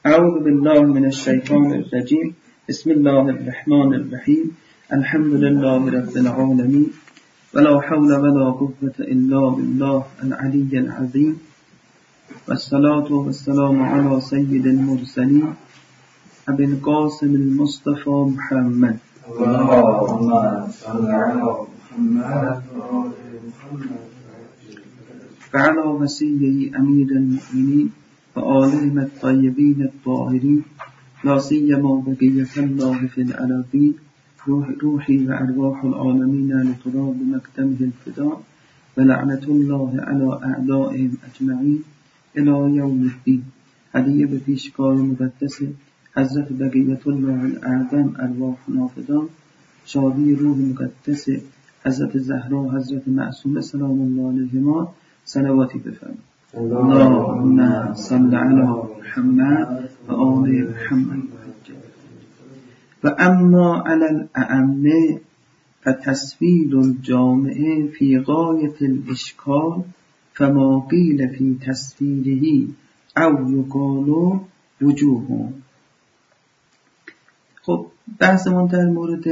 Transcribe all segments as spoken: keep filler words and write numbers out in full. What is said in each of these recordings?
اعوذ بالله من الشیطان الرجیم. بسم الله الرحمن الرحیم. الحمد لله رب العالمین ولا حول ولا قوة الا بالله العلی العظیم والصلاة والسلام على سید المرسلین ابی القاسم المصطفى محمد. اللهم صل على محمد وعلى وصيه امیر المؤمنین و آلهم الطیبین الطاهرین لا سیما بقیة الله فی الارضین روح روحی و ارواح العالمین لتراب مکتمه الفدا و لعنت الله علی اعدائهم اجمعین الی یوم الدین. هدیه به پیشکار مقدس حضرت بقیت الله الاعظم ارواح نافدان، شادی روح مقدس حضرت زهرا حضرت معصومه سلام الله علیهما صلواتی بفرمایید. اللهم صل علی محمد و آل محمد. و اما علی الأئمة فتصویل الجامع فی غایة الاشکال فما قیل فی تصویله او یقال وجوه. خب بحثمون در مورد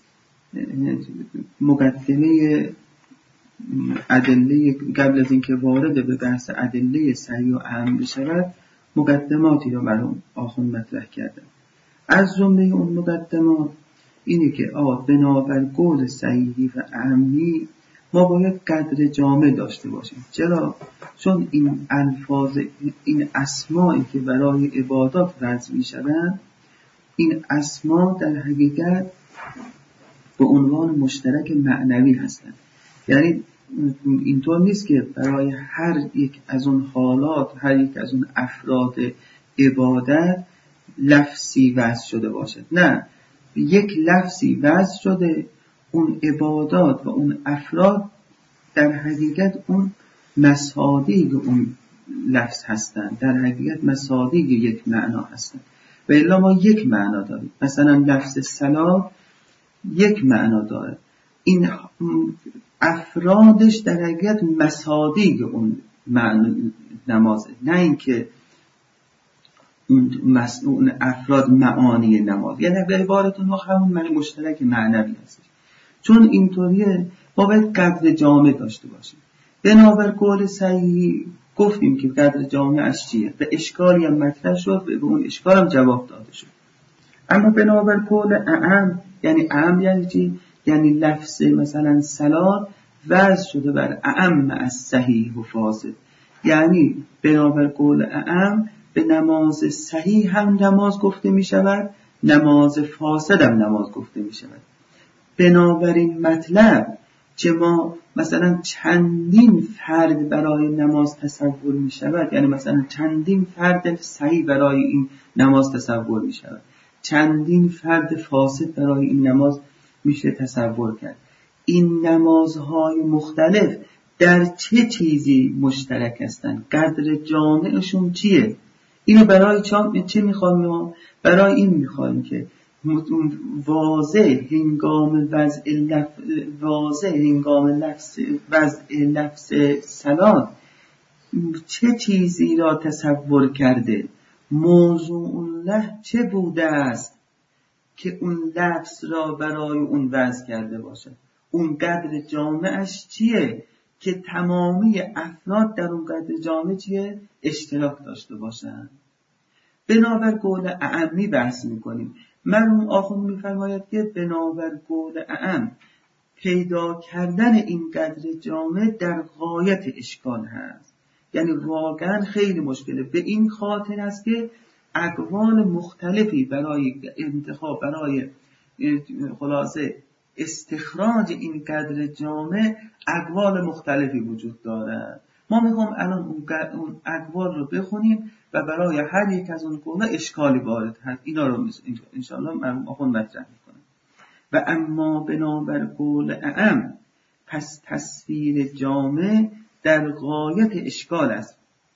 مقدمه ادله قبل از اینکه وارد به بحث ادله صحیح و اهم بشود مقدماتی رو برام آخوند مطرح کردم. از جمله اون مقدمات اینه که آه بنابر قول صحیحی و اهمی ما باید قدر جامع داشته باشیم. چرا؟ چون این الفاظ، این اسمایی که برای عبادات وضع می شوند، این اسما در حقیقت به عنوان مشترک معنوی هستند. یعنی اینطور نیست که برای هر یک از اون حالات، هر یک از اون افراد عبادت لفظی وضع شده باشد. نه، یک لفظی وضع شده، اون عبادات و اون افراد در حقیقت اون مصادیق اون لفظ هستند، در حقیقت مصادیق یک معنا هستند. و الا ما یک معنا داریم. مثلا لفظ صلات یک معنا داره، این افرادش در حقیقت مصادیق اون نمازه، نه اینکه اون افراد معانی نماز. یعنی به عبارت ما همون مشترک معنوی هست. چون اینطوریه ما باید قدر جامع داشته باشیم. بنابر قول صحیح گفتیم که قدر جامعش چیه، به اشکالی هم مطرح شد، به اون اشکال هم جواب داده شد. اما بنابر قول اعم، یعنی اعم یعنی چی؟ یعنی لفظ مثلا صلات وضع شده بر اعم از صحیح و فاسد. یعنی بنابر قول اعم به نماز صحیح هم نماز گفته می شود، نماز فاسد هم نماز گفته می شود. بنابراین مطلب که ما مثلا چندین فرد برای نماز تصور می شود، یعنی مثلا چندین فرد صحیح برای این نماز تصور می شود، چندین فرد فاسد برای این نماز میشه تصور کرد. این نمازهای مختلف در چه چیزی مشترک هستند؟ قدر جامعشون چیه؟ اینو برای چه میخوایم ما؟ برای این میخوایم که واضح هنگام وضع لفظ واضح هنگام لفظ وضع لفظ صلات چه چیزی را تصور کرده، موضوع اون لفظ چه بوده است که اون لفظ را برای اون وضع کرده باشه، اون قدر جامعش چیه که تمامی افراد در اون قدر جامع چیه اشتراک داشته باشن. بنابر قول اعمی بحث میکنیم. مرحوم آخوند میفرماید که بنابر قول اعم پیدا کردن این قدر جامع در غایت اشکال هست، یعنی واقعا خیلی مشکله. به این خاطر است که اقوال مختلفی برای انتخاب، برای خلاصه استخراج این قدر جامع اقوال مختلفی وجود دارد. ما میخوام الان اون اقوال رو بخونیم و برای هر یک از اون قولا اشکالی وارد هست، اینا رو انشاءالله من آخوند مطرح میکنم. و اما بنابر قول اعم پس تصویر جامع در غایت اشکال است.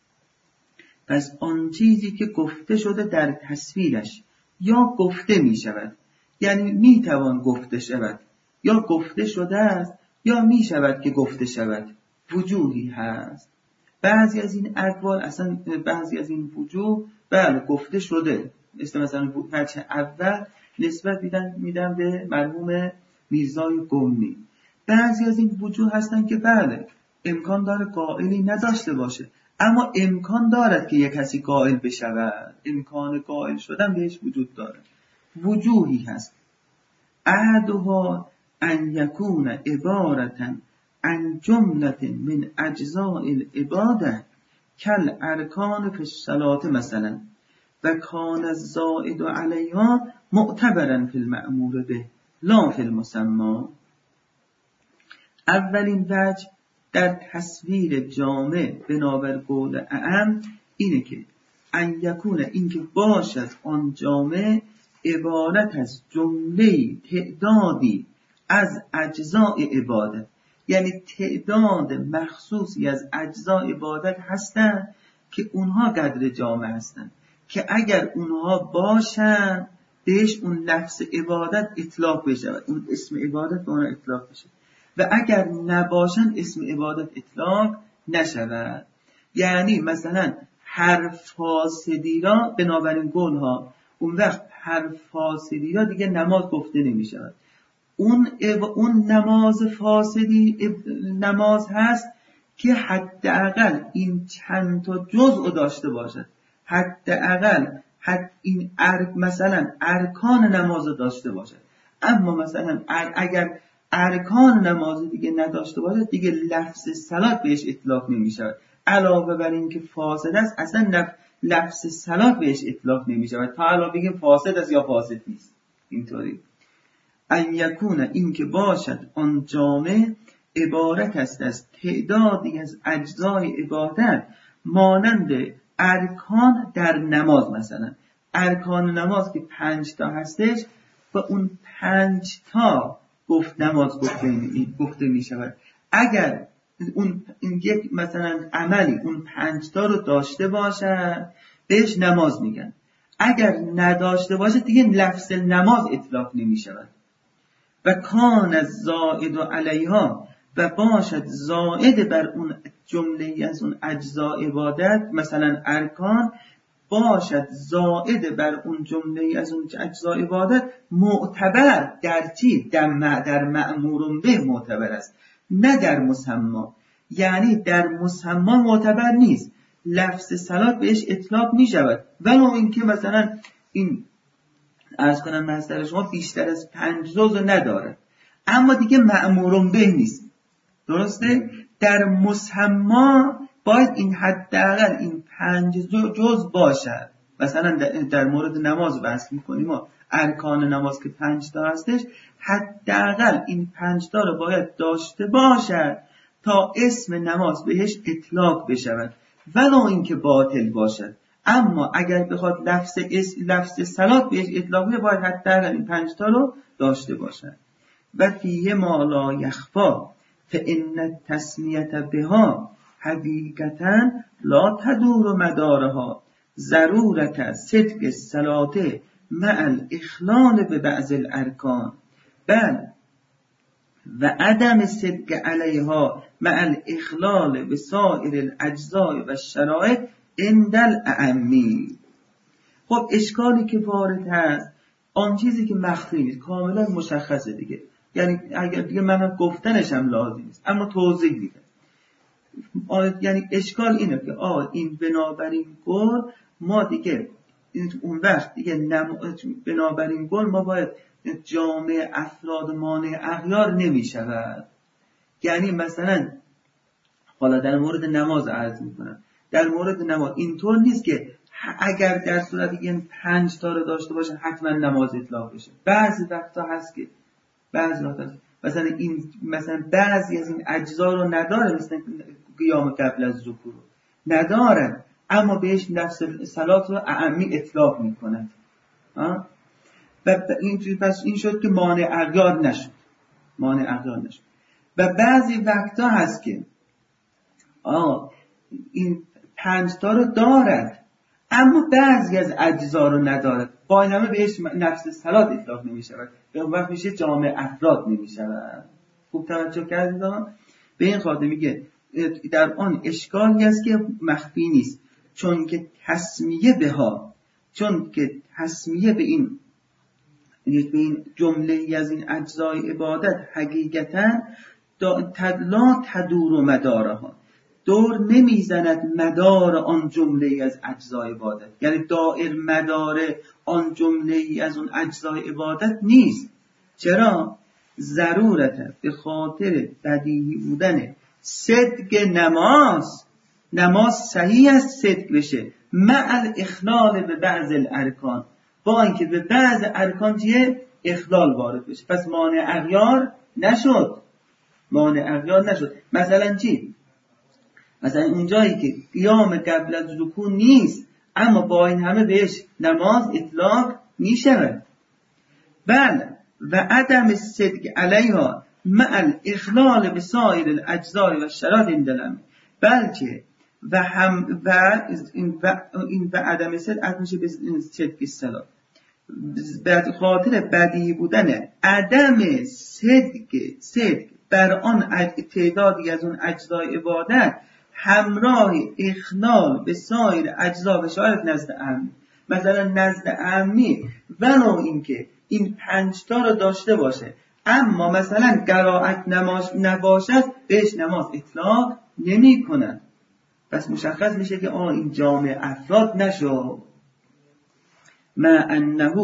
پس آن چیزی که گفته شده در تصویرش یا گفته می شود، یعنی می توان گفته شود، یا گفته شده است یا می شود که گفته شود، وجوهی هست. بعضی از این اقوال اصلا بعضی از این وجوه بله گفته شده، مثل مثلا وجه اول نسبت میدن میدن به مرحوم میرزای قمی. بعضی از این وجوه هستن که بله امکان داره قائلی نداشته باشه، اما امکان دارد که یک کسی قائل بشود، امکان قائل شدن بهش وجود داره. وجوهی هست احدها ان یکون عبارتا عن جملة من اجزاء العباده کل ارکان فی الصلاة مثلا و کان الزائد علیها معتبرا فی المأمور به لا فی المسمى. اولین وجه در تصویر جامع بنابر قول اعم اینه که ان یکون، این که باشد آن جامع عبارت از جمله تعدادی از اجزاء عبادت، یعنی تعداد مخصوصی از اجزاء عبادت هستند که اونها قدر جامع هستند که اگر اونها باشن بهش اون لفظ عبادت اطلاق بشه، اون اسم عبادت به اونها اطلاق بشه، و اگر نباشن اسم عبادت اطلاق نشود. یعنی مثلا هر فاسدی را بنابراین قول ها اون وقت هر فاسدی را دیگه نماز گفته نمی شود. اون اون نماز فاسدی نماز هست که حداقل این چند تا جزء داشته باشد، حداقل حد این ارک مثلا ارکان نماز داشته باشد. اما مثلا اگر ارکان نماز دیگه نداشته باشه دیگه لفظ صلات بهش اطلاق نمی شود. علاوه بر این که فاسد است اصلا لفظ صلات بهش اطلاق نمی شود تا علاوه بگیم فاسد است یا فاسد نیست. اینطوری ان یکون، این که باشد آن جامع عبارت است از تعدادی از اجزای عبادت مانند ارکان در نماز. مثلا ارکان نماز که پنج تا هستش و اون پنج تا گفت نماز گفته می گفته می شود. اگر اون یک مثلا عملی اون پنج تا رو داشته باشه بهش نماز میگن، اگر نداشته باشه دیگه لفظ نماز اطلاق نمی شود. و کان الزائد علیها، و باشد زائد بر اون جمله از اون اجزاء عبادت مثلا ارکان، باشد زائد بر اون جمله از اون اجزاء عبادت معتبر در چی؟ در, در مأمور به معتبر است، نه در مسمی. یعنی در مسمی معتبر نیست، لفظ صلات بهش اطلاق می شود ولو اینکه مثلا این عرض کنم مصدر شما بیشتر از پنج جزء نداره، اما دیگه مأمور به نیست. درسته؟ در مسمی باید این حداقل این پنج جزء باشد. مثلا در مورد نماز بحث میکنیم ما ارکان نماز که پنج تا هستش، حداقل این پنج تا رو باید داشته باشد تا اسم نماز بهش اطلاق بشود ولو اینکه باطل باشد. اما اگر بخواد لفظ اس لفظ صلات بهش اطلاق بشه باید حداقل این پنج تا رو داشته باشد. و فیه ما لا یخفا فإن التسمیة بها حقیقتا لا تدور مدارها ضرورت صدق الصلاة مع الاخلال به بعض الارکان بل و عدم صدق علیها مع الاخلال به سایر الاجزاء و الشرائط عند الاعمی. خب اشکالی که وارد هست آن چیزی که مخفی نیست کاملا مشخصه دیگه، یعنی اگر دیگه من گفتنش هم لازم نیست اما توضیح میدم. یعنی اشکال اینه که آه این بنابراین قول ما دیگه اون وقت دیگه نم... بنابراین قول ما باید جامع افراد مانع اغیار نمی شود. یعنی مثلا حالا در مورد نماز عرض میکنم، در مورد نماز اینطور نیست که اگر در صورتی این پنج تا رو داشته باشه حتما نماز اطلاق بشه. بعضی وقتا هست که بعضی وقتا هست. مثلا این مثلا بعضی از این اجزا رو نداره، مثلا قیام قبل از رکوع نداره اما بهش نفس صلات رو اعمی اطلاق میکنه. ها و این پس این شد که مانع اغیار نشد، مانع اغیار نشد. و بعضی وقتا هست که آه این پنج تا رو دارد اما بعضی از اجزا رو ندارد، با این همه بهش نفس صلات اطلاق نمی شود، به اون وقت میشه جامع افراد نمی شود. خوب توجه کردید؟ به این خاطر میگه در آن اشکالی است که مخفی نیست چون که تسمیه به ها، چون که تسمیه به این به این جمله ای از این اجزای عبادت حقیقتا لا تدور و مدارها، دور نمیزند مدار آن جمله ای از اجزای عبادت، یعنی دائر مدار آن جمله ای از اون اجزای عبادت نیست. چرا؟ ضرورت به خاطر بدیهی بودن صدق نماز، نماز صحیح است صدق بشه مع الاخلال به بعض الارکان، با اینکه به بعض ارکان چیه اخلال وارد بشه، پس مانع اغیار نشد، مانع اغیار نشد. مثلا چی؟ مثلا اونجایی که قیام قبل از رکوع نیست اما با این همه بهش نماز اطلاق میشه. بله و عدم صدق علیها مع الاخلال به سایر الاجزاء و شرایط اندلم، بلکه و هم و این و این و عدم صدق میشه به صدق الصلات، به خاطر بدیهی بودن عدم صدق صدق بر آن تعدادی از اون اجزای عبادت همراه اخلال به سایر اجزا و شرایط نزد عامی. مثلا نزد عامی ولو اینکه این پنج تا رو داشته باشه اما مثلا قرائت نماز نباشد بهش نماز اطلاق نمی کنن، پس مشخص میشه که آه این جامع افراد نشو. ما انه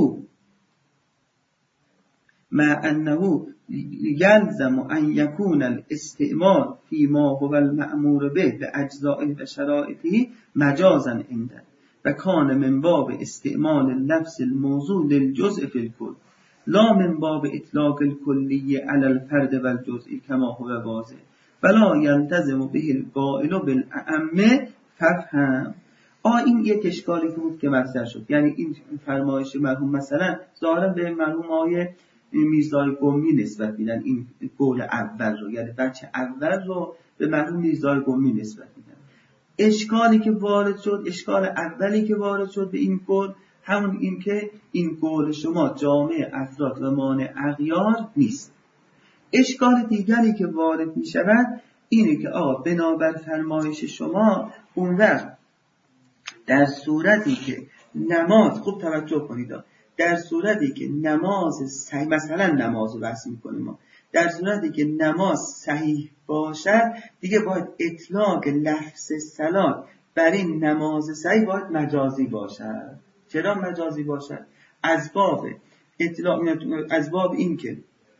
ما انه یلزم ان یکون الاستعمال فيما هو المأمور به به اجزائه و شرائطه مجازا عنده و کان من باب استعمال اللفظ الموضوع للجزء فی الکل لا من باب اطلاق الکلی علی الفرد و الجزء کما هو واضح ولا یلتزم به القائل بالاعم ففهم. آ این یک اشکالی که بود که مطرح شد، یعنی این فرمایش مرحوم مثلا ظاهرا به مرحوم آیه میرزای قمی نسبت میدن، این قول اول رو، یعنی بچه اول رو به مرحوم میرزای قمی نسبت میدن. اشکالی که وارد شد، اشکال اولی که وارد شد به این قول همون این که این قول شما جامع افراد و مانع اغیار نیست. اشکال دیگری که وارد می شود اینه که آقا بنابر فرمایش شما اون وقت در صورتی که نماز، خوب توجه کنید، در صورتی که نماز صحیح، مثلا نماز رو بحث میکنیم ما، در صورتی که نماز صحیح باشد دیگه باید اطلاق لفظ صلات بر این نماز صحیح باید مجازی باشد. چرا مجازی باشد؟ از باب اطلاق، از باب این که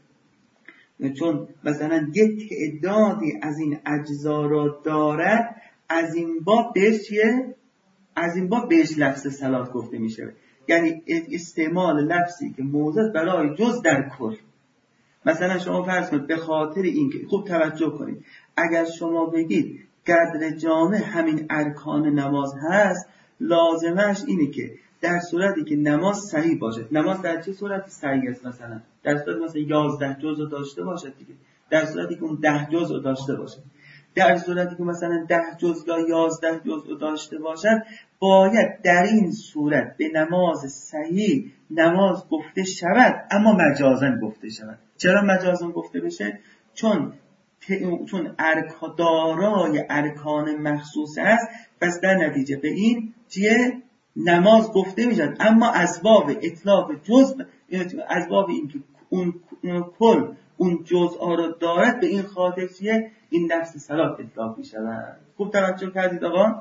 چون مثلا یک تعدادی از این اجزا را دارد، از این باب بهش چیه؟ از این باب بهش لفظ صلات گفته میشه، یعنی استعمال لفظی که موضوع برای جز در کل. مثلا شما فرض کنید به خاطر اینکه، خوب توجه کنید، اگر شما بگید قدر جامع همین ارکان نماز هست، لازمش اینه که در صورتی که نماز صحیح باشه، نماز در چه صورتی صحیح است؟ مثلا در صورتی مثلا یازده جزء داشته باشه دیگه، در صورتی که اون ده جزء داشته باشه، در صورتی که مثلا ده جزء یا یازده جزء داشته باشد، باید در این صورت به نماز صحیح نماز گفته شود، اما مجازن گفته شود. چرا مجازن گفته بشه؟ چون چون ارکان دارای ارکان مخصوص است، پس در نتیجه به این چیه؟ نماز گفته میشد، اما از باب اطلاق جزء، از باب اینکه اون کل اون جزء را دارد، به این خاطر چیه؟ این لفظ صلات اطلاق میشود. خوب توجه کردید آقا؟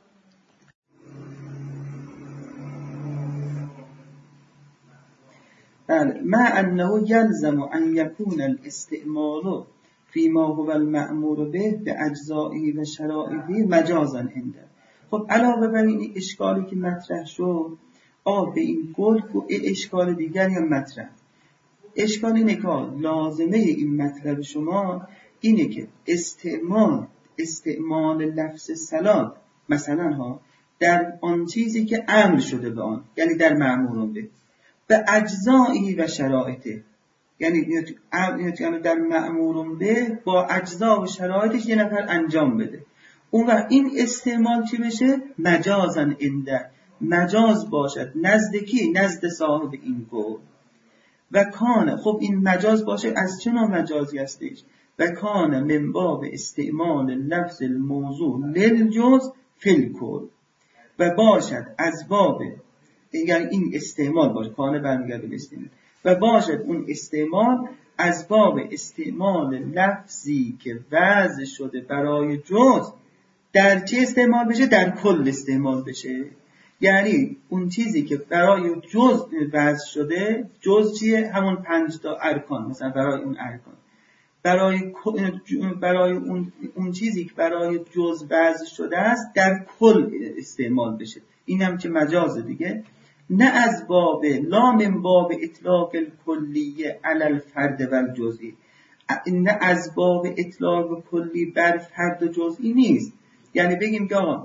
بله. ما انه یلزم ان یکون الاستعمال فيما هو المأمور به به اجزائه و شرائطه مجازا عنده. خب علاوه بر این اشکالی که مطرح شد، آ به این قول اشکال دیگری هم مطرح. اشکال اینه که لازمه این مطلب شما اینه که استعمال استعمال لفظ صلات مثلا ها در آن چیزی که امر شده به آن، یعنی در مأمور به به اجزایی و شرایطه، یعنی در مأمور به با اجزا و شرایطش یه نفر انجام بده، اون وقت این استعمال چی بشه؟ مجازن عنده، مجاز باشد نزد کی؟ نزد صاحب این قول. و کان، خب این مجاز باشه از چه نوع مجازی هستش؟ و کان من باب استعمال لفظ الموضوع للجز فی الکل، و باشد از باب، یعنی این استعمال باشه، کانه برمیگرده به استعمال، و باشد اون استعمال از باب استعمال لفظی که وضع شده برای جز، در چه استعمال بشه؟ در کل استعمال بشه. یعنی اون چیزی که برای جز وضع شده، جز چیه؟ همون پنج تا ارکان، مثلا برای اون ارکان، برای برای اون اون چیزی که برای جز وضع شده است در کل استعمال بشه. این هم که مجازه دیگه، نه از باب لا من باب اطلاق الکلیه علی الفرد و الجزئی، نه از باب اطلاق کلی بر فرد و جزئی نیست. یعنی بگیم که آقا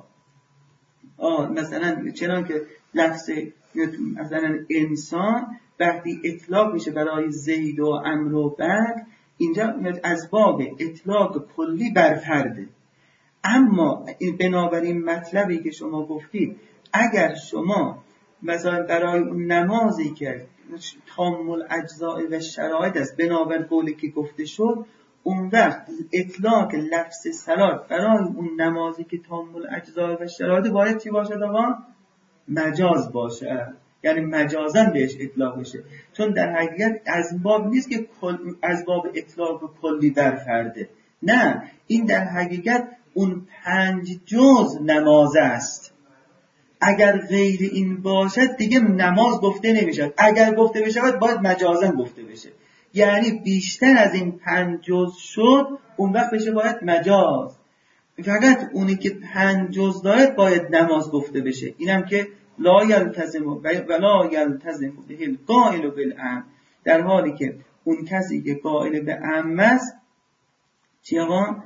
آه مثلا چنان که لفظ مثلا انسان وقتی اطلاق میشه برای زید و عمرو و بکر، اینجا از باب اطلاق کلی بر فرده. اما بنابراین مطلبی که شما گفتید، اگر شما مثلا برای اون نمازی که تام الاجزاء و شرایط است، بنابر قولی که گفته شد، اون وقت اطلاق لفظ صلات برای اون نمازی که تام الاجزاء و شرایط باید چی باشه آقا؟ مجاز باشه، یعنی مجازن بهش اطلاق بشه، چون در حقیقت از باب نیست که از باب اطلاق کلی بر فرده، نه، این در حقیقت اون پنج جز نماز است. اگر غیر این باشد دیگه نماز گفته نمیشد، اگر گفته بشود باید مجازن گفته بشه، یعنی بیشتر از این پنج جز شد اون وقت بشه باید مجاز، فقط اونی که پنج جز دارد باید نماز گفته بشه. اینم که لا یلتزم و لا یلتزم به القائل بالامر، در حالی که اون کسی که قائل به امر است چی آقا؟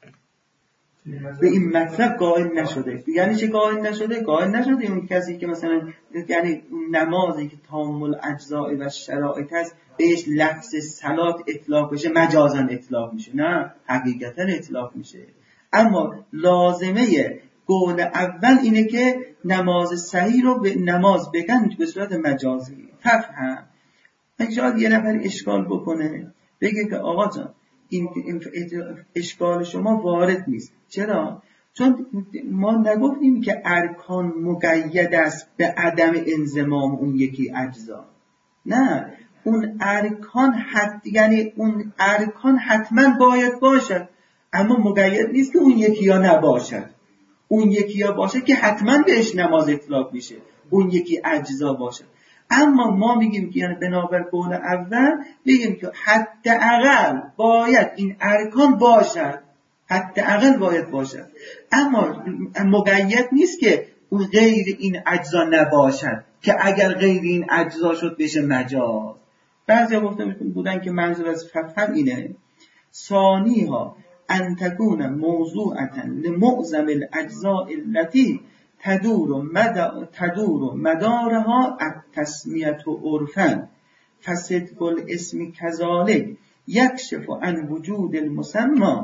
به این مطلب قائل نشده. یعنی چه قائل نشده؟ قائل نشده اون کسی که مثلا یعنی نمازی که تام الاجزاء و شرایط است بهش لفظ صلات اطلاق بشه مجازن اطلاق میشه، نه، حقیقتا اطلاق میشه. اما لازمه قول اول اینه که نماز صحیح رو به نماز بگن به صورت مجازی. تفهم. شاید یه نفر اشکال بکنه بگه که آقا جان این اشکال شما وارد نیست. چرا؟ چون ما نگفتیم که ارکان مقید است به عدم انضمام اون یکی اجزا. نه، اون ارکان حت یعنی اون ارکان حتما باید باشد، اما مقید نیست که اون یکی یا نباشد. اون یکی یا باشه که حتما بهش نماز اطلاق میشه، اون یکی اجزا باشه. اما ما میگیم که یعنی بنابر قول اول میگیم که حداقل باید این ارکان باشد، حداقل باید باشد، اما مقید نیست که اون غیر این اجزا نباشد، که اگر غیر این اجزا شد بشه مجاز. بعضی گفته بودن که منظور از فهم اینه ثانیها ان تكون موضوعة لمعظم الاجزاء التي تدور مدار تدور مدارها التسمیة عرفا فصدق الاسم كذلك يكشف عن وجود المسمى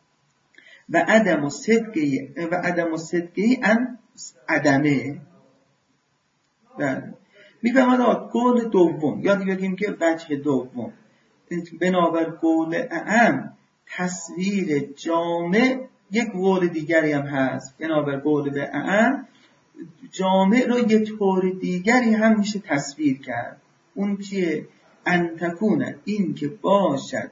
و عدم الصدق و عدم الصدق عن عدمه. میفهمید قول دوم، یادی بگیم که وجه دوم بنابر قول اعم تصویر جامع، یک قول دیگری هم هست بنابر قول به اعم جامع رو یک طور دیگری هم میشه تصویر کرد. اون چیه؟ ان تکونه، این که باشد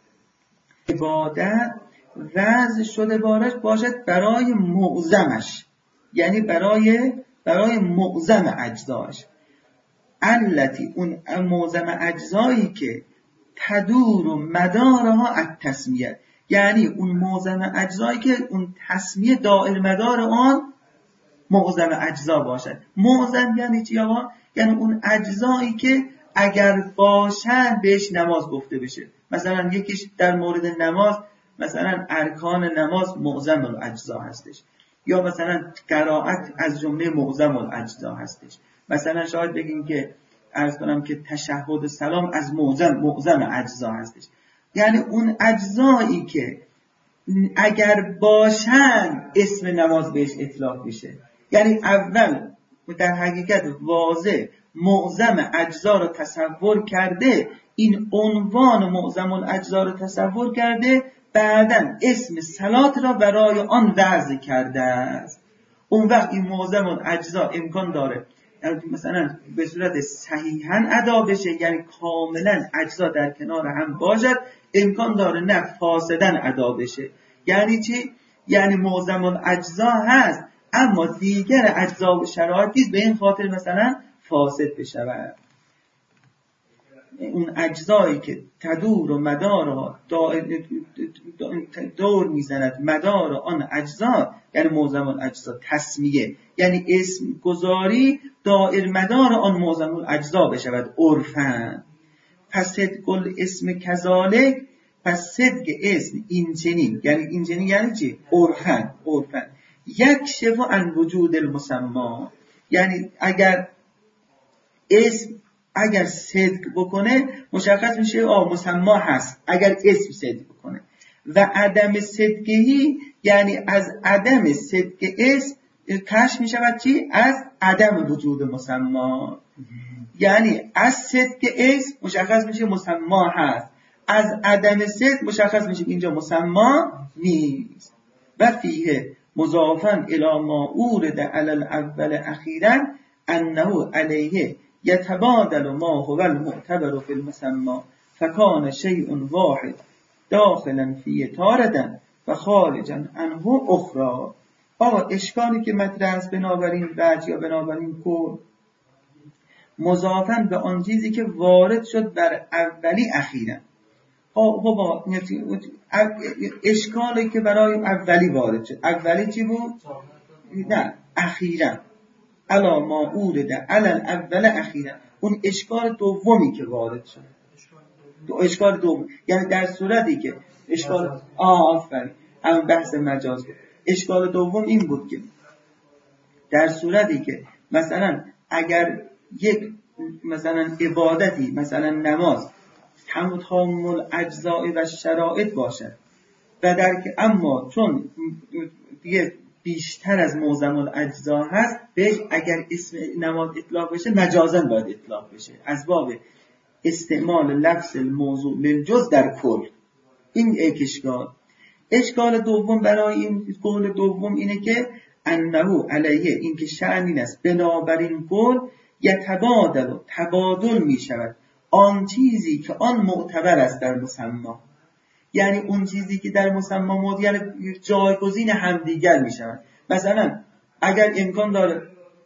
عبادت وضع شده بارش باشد برای معظمش، یعنی برای برای معظم اجزاش، التی اون معظم اجزایی که تدور و مدارها التسمیه، یعنی اون معظم اجزایی که اون تسمیه دائر مدار آن معظم اجزا باشد. معظم یعنی چی آقا؟ یعنی اون اجزایی که اگر باشن بهش نماز گفته بشه. مثلا یکیش در مورد نماز، مثلا ارکان نماز معظم الاجزا هستش، یا مثلا قرائت از جمله معظم الاجزا هستش. مثلا شاید بگیم که عرض کنم که تشهد سلام از معظم معظم اجزا هستش، یعنی اون اجزایی که اگر باشن اسم نماز بهش اطلاق بشه. یعنی اول در حقیقت واضح معظم اجزا رو تصور کرده، این عنوان معظم الاجزا رو تصور کرده، بعدن اسم صلات را برای آن وضع کرده است. اون وقت این معظم الاجزا امکان داره مثلا به صورت صحیحاً ادا بشه، یعنی کاملا اجزا در کنار هم باشد، امکان داره نه فاسداً ادا بشه. یعنی چی؟ یعنی معظم الاجزا هست اما دیگر اجزا و شرایطی به این خاطر مثلا فاسد بشود. اون اجزایی که تدور و مدار دور میزند مدار آن اجزا، یعنی معظم الاجزا تسمیه، یعنی اسم گذاری دائر مدار آن معظم الاجزا بشود عرفاً. پس صدق اسم کذالک، پس صدق اسم این چنین، یعنی این چنین یعنی چی؟ عرفاً عرفاً یک شفا عن وجود المسمى، یعنی اگر اسم اگر صدق بکنه مشخص میشه آه مسما هست اگر اسم صدق بکنه، و عدم صدقی یعنی از عدم صدق اسم کشف میشود چی؟ از عدم وجود مسما. یعنی از صدق اسم مشخص میشه مسما هست، از عدم صدق مشخص میشه اینجا مسما نیست. و فیه مضافاً الی ما اورد علی الاول اخیراً انه علیه یتبادل ما هو المعتبر فی المسمى فکان شیء واحد داخلا فی تاردا و خارجا عنه اخرى. آقا اشکالی که مطرح است بنابراین وجه یا بنابراین کل مضافاً به آن چیزی که وارد شد بر اولی اخیراً. خب اشکالی که برای اولی وارد شد، اولی چی بود؟ نه اخیراً علا ما اورد علی الاول اخیراً، اون اشکال دومی که وارد شد. دو اشکال دوم یعنی در صورتی که اشکال آه آفرین همون بحث مجاز بود. اشکال دوم این بود که در صورتی که مثلا اگر یک مثلا عبادتی مثلا نماز تمام الاجزاء و شرایط باشد و در که اما چون دیگه بیشتر از معظم الاجزا هست بهش اگر اسم نماز اطلاق بشه مجازاً باید اطلاق بشه از باب استعمال لفظ الموضوع للجز در کل. این یک اشکال. اشکال دوم برای این قول دوم اینه که انه علیه، این که شأن این است بنابراین قول یتبادل، تبادل می شود آن چیزی که آن معتبر است در مسمى، یعنی اون چیزی که در مسمى معتبر جایگزین همدیگر می شود. مثلا اگر امکان داره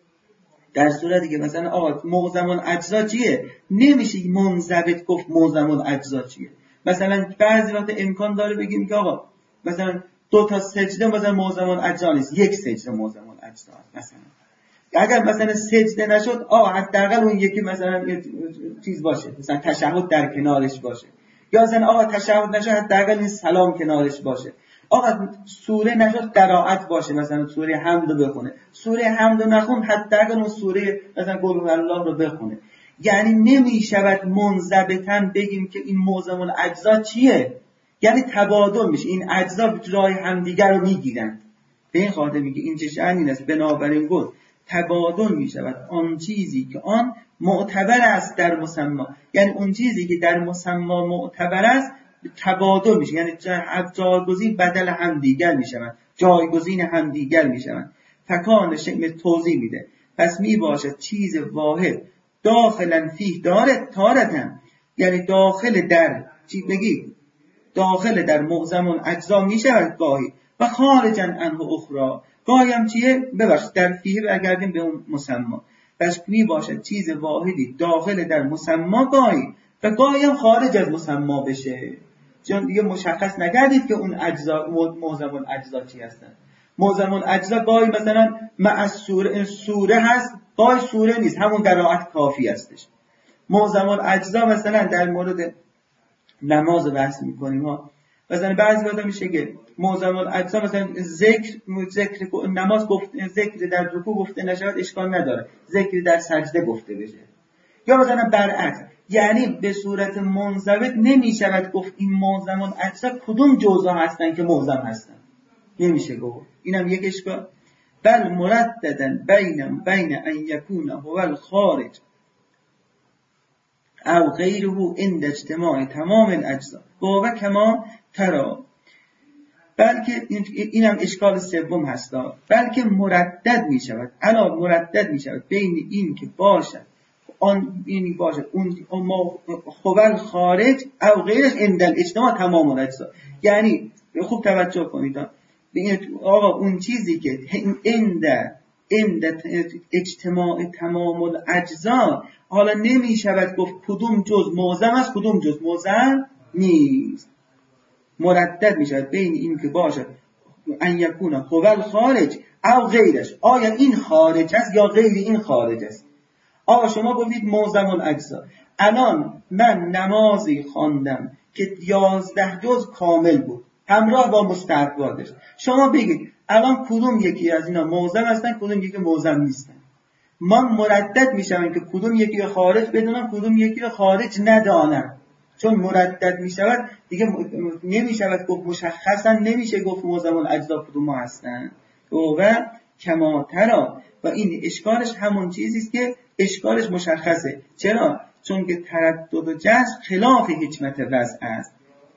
در صورتی که مثلا آقا معظم الاجزا چیه نمیشه منضبط گفت معظم الاجزا چیه. مثلا بعضی وقت امکان داره بگیم که آقا مثلا دو تا سجده مثلا معظم الاجزا نیست، یک سجده معظم الاجزا است. مثلا اگر مثلا سجده نشد آه حداقل اون یکی مثلا یه چیز باشه، مثلا تشهد در کنارش باشه، یا مثلا آقا تشهد نشد حداقل این سلام کنارش باشه. آقا سوره نشد قرائت باشه، مثلا سوره حمد رو بخونه، سوره حمد رو نخون حداقل اون سوره مثلا قل هو الله رو بخونه. یعنی نمی شود منضبطاً بگیم که این معظم الاجزا چیه، یعنی تبادل میشه، این اجزا جای همدیگر رو میگیرن. به این خاطر میگه این چه شأنی است بنابراین گفت تبادل میشود آن چیزی که آن معتبر است در مسمى، یعنی اون چیزی که در مسمى معتبر است تبادل میشه، یعنی جایگزین بدل هم دیگر میشوند، جایگزین هم دیگر میشوند. فکان شیء توضیح میده پس میباشد چیز واحد داخلا فیه داره تارتن، یعنی داخل در چی بگی داخل در معظم الاجزا میشود گاهی و خارجا عنه اخرى، گاهی هم چیه ببخش در فیه برگردیم به اون مسمى. پس میباشد چیز واحدی داخل در مسمى گاهی و گاهی هم خارج از مسمى بشه، چون دیگه مشخص نکردید که اون اجزا معظم الاجزا چی هستن. معظم الاجزا گاهی مثلا مع سوره سوره هست، گاهی سوره نیست، همون قرائت کافی هستش. معظم الاجزا مثلا در مورد نماز بحث میکنیم ها، مثلا بعضی وقتا میشه که معظم الاجزا مثلا ذکر ذکر نماز گفت ذکر در رکوع گفته نشود اشکال نداره، ذکر در سجده گفته بشه، یا مثلا برعکس، یعنی به صورت منضبط نمیشود گفت این معظم الاجزا کدوم جزء هستن که معظم هستن، نمیشه گفت. اینم یک اشکال. بل مرددن بین بین ان یکون هو الخارج او غیره عند اجتماع تمام الاجزا و کما ترى بلکه این هم اشکال سوم هستا، بلکه مردد می شود، علا مردد می شود بین این که باشد آن اینی باشد اون ما خوبل خارج او غیرش اندل اجتماع تمام الاجزا. یعنی خوب توجه کنید آقا اون چیزی که اند اند اجتماع تمام الاجزا حالا نمی شود گفت کدوم جز موزم است کدوم جز موزم نیست، مردد می شود بین این که باشد ان یکون هو خارج او غیرش، آیا این خارج است یا غیر این خارج است. آقا شما گفتید موزم الاجزا، الان من نمازی خواندم که یازده جز کامل بود همراه با مستحباتش، شما بگید الان کدوم یکی از اینا موزم هستن کدوم یکی موزم نیستن. من مردد میشم که کدوم یکی رو خارج بدونم کدوم یکی رو خارج ندانم، چون مردد میشود دیگه نمیشود گفت مشخصا نمیشه گفت موزم الاجزا کدوم هستن و کما ترا. و این اشکالش همون چیزی است که اشکالش مشخصه. چرا؟ چون که تردد و جزم خلاف حکمت وضع است.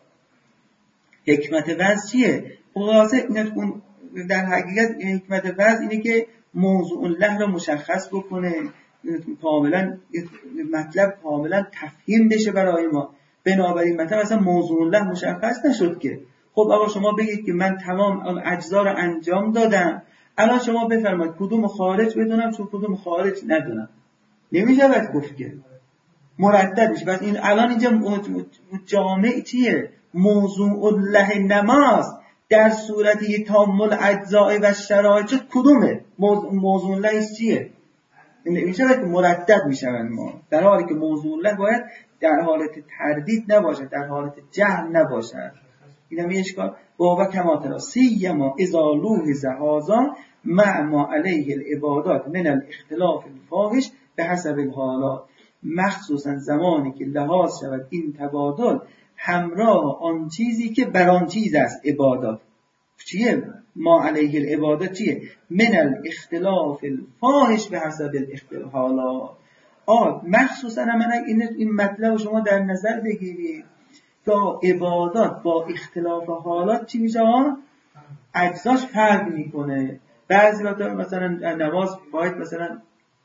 حکمت وضع چیه؟ اون در حقیقت حکمت وضع اینه که موضوع الله رو مشخص بکنه، کاملا مطلب کاملا تفهیم بشه برای ما. بنابراین مطلب اصلا موضوع الله مشخص نشد که خب آقا شما بگید که من تمام اون اجزا رو انجام دادم، الان شما بفرمایید کدوم خارج بدونم چون کدوم خارج ندونم، نمیشه باید گفت که مردد میشه. بس این الان اینجا جامع چیه؟ موضوع الله نماز در صورتی تامل اجزاء و شرایط کدومه؟ موضوع الله چیه؟ نمیشه باید مردد میشن ما، در حالی که موضوع الله باید در حالت تردید نباشد، در حالت جهل نباشد. این هم اشکال. و و کما ترا سیما اذا لوحظ هذا مع ما علیه العبادات من الاختلاف الفاحش به حسب الحالات، مخصوصا زمانی که لحاظ شود این تبادل همراه آن چیزی که بر آن چیز است عبادات. چیه ما علیه العبادات؟ چیه؟ من الاختلاف الفاحش به حسب الاختلاف. آه مخصوصا من این این مطلب شما در نظر بگیرید تا عبادات با اختلاف حالات چی میشه؟ اجزاش فرق میکنه. بعضی وقتا مثلا نماز باید مثلا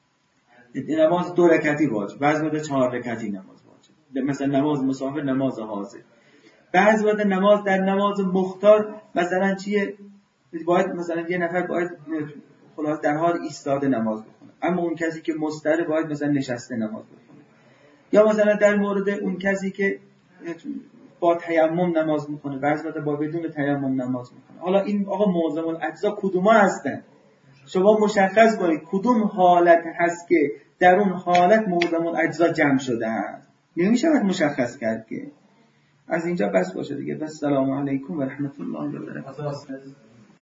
نماز دو رکعتی باشه، بعضی وقتا چهار رکعتی نماز باشه، مثلا نماز مسافر نماز حاضر. بعضی وقتا نماز در نماز مختار مثلا چیه؟ باید مثلا یه نفر باید خلاص در حال ایستاده نماز بخونه، اما اون کسی که مضطر باید مثلا نشسته نماز بخونه. یا مثلا در مورد اون کسی که با تیمم نماز میکنه، بعضی وقتا با بدون تیمم نماز میکنه. حالا این آقا معظم الاجزا کدوما هستن؟ شما مشخص کنید کدوم حالت هست که در اون حالت معظم الاجزا جمع شده است. نمیشه مشخص کرد که. از اینجا بس باشه دیگه. بس سلام علیکم و رحمت الله و برکاته.